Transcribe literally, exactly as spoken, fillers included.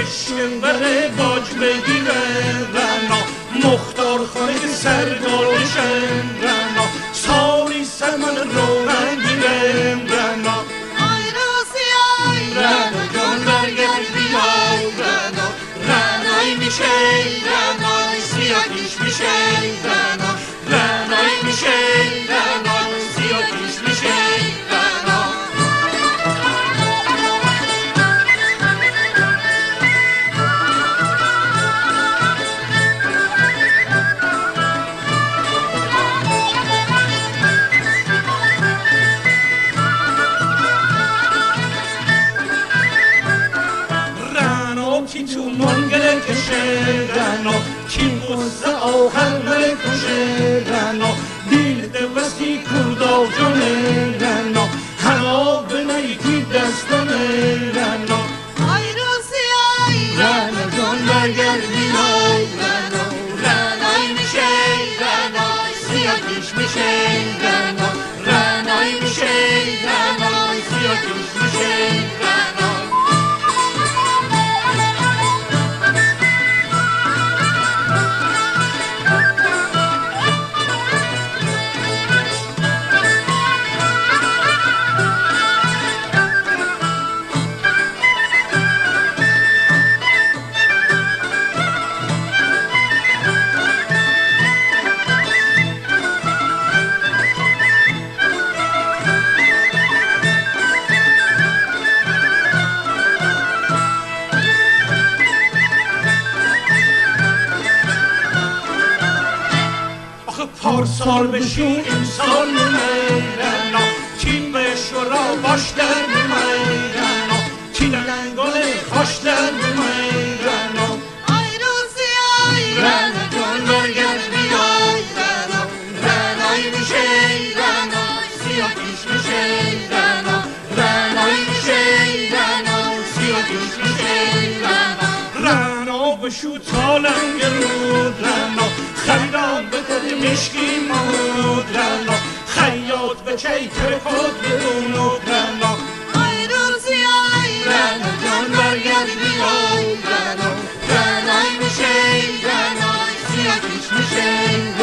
عشق بره باج بگیره رنا مختار خانه سرگار بشن رنا سالی سمن رو رنگیره رنا آی رازی آی رنا جان برگرد بیای رنا رنای میشه رنای سیاکیش میشه رنا رنای میشه رنای سیاکیش میشه رنا کی تو منگل کشه رنا کی قصه آهن بره کشه رنا دیل دوستی کردا جانه رنا هلا به نیکی دستانه رنا آی رازی آی رنا جان برگرد بیای رنا رنای میشه رنای سیاکیش میشه رنا رنای میشه رنای سیاکیش میشه رنا پارسال بشی امسال نمیرنا تین به شورا باش در نمیرنا تین لنگال خوش در نمیرنا آی رازی آی رنا جان برگرد بیای رنا رنای میشه رنای سیاکیش میشه رنا رنای میشه رنای سیاکیش میشه رنا رنا بشو تا لنگ رود رنا خریدان به دل مشکی مود رنا خیاط به چیتر خود بدونود رنا آی رازی آی رنا جان برگرد بیای رنا رنای میشه رنای سیاکیش میشه